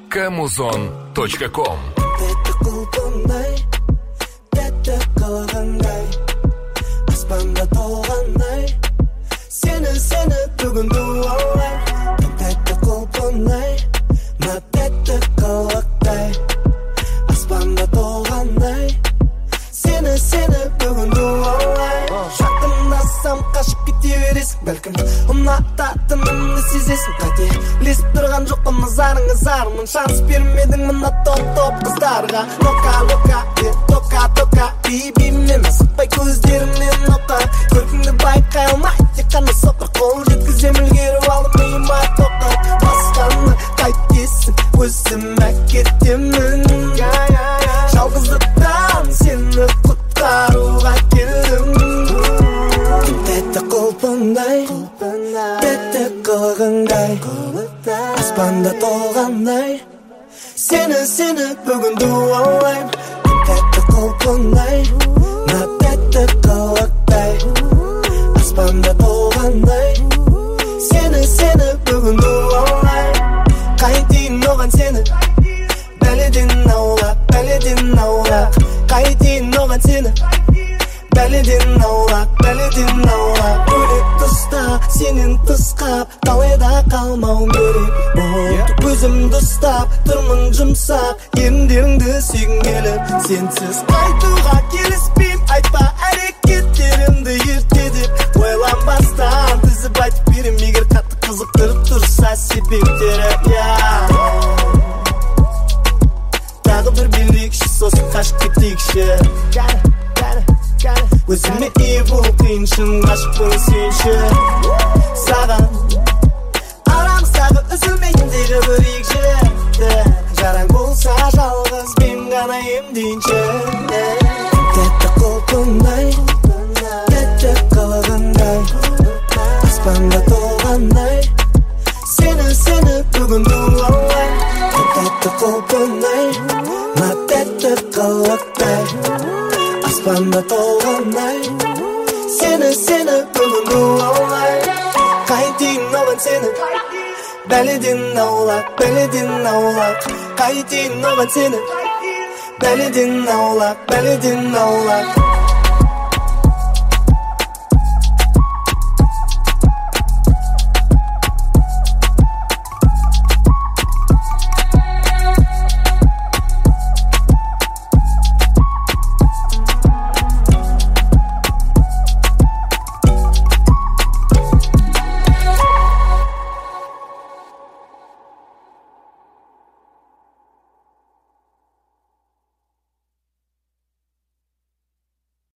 kamuzon.com. Аспанда толғандай сені бүгін дуалай тәтті құлпынай мына тәтті қылықтай аспанда толғандай сені бүгін дуалай жақындасам қашып кете бересің бәлкім ұнататынымды сезесің қателесіп тұрған жоқпын зарыңмын шанс бермедің мына топ қыздарға тока бейбеймен асықпай көздерімнен опта көркіңді байқай алмай тек қана соқыр қол жеткізем үлгеріп алып миыма тоқтап басқаны қайтесің өзім әкетемін жалғыздықтан сені құтқаруға келдім тәтті құлпындай тәтті қылығыңдай аспанда толғандай сені бүгін дуалайм тәтті құлпындай мына тәтті қылықтай аспанда толғандай сені бүгін дуалай қайтейін оған сені бәледен аулақ қайтейін оған сені бәледен аулақ бөлек тұста сенен тысқап талайда қалмауым керек көзімді ұстап тұрмын жұмсақ емдеріңді сүйгім келіп сенсіз қайтуға келіспейм айтпа әрекеттерімді ерте деп ойланбастан тізіп айтып берем егер қатты қызықтырып тұрса себептері тағы бір билейікші сосын қашып кетейікші өзіме ие болып қиыншын ғашықпын сүйінші саған арамыздағы үзілмейтіндегі бір егші жараң болса жалғыз мен ғана емдейінші тәтті құлпындай тәтті қылығындай аспанда толғандай сені бүгін дуалай тәтті құлпындай мына тәтті қылықтай аспанда толғандай сені бүгін дуалай қайтейін оған сені бәледен аулақ қайтейін оған сені бәледен аулақ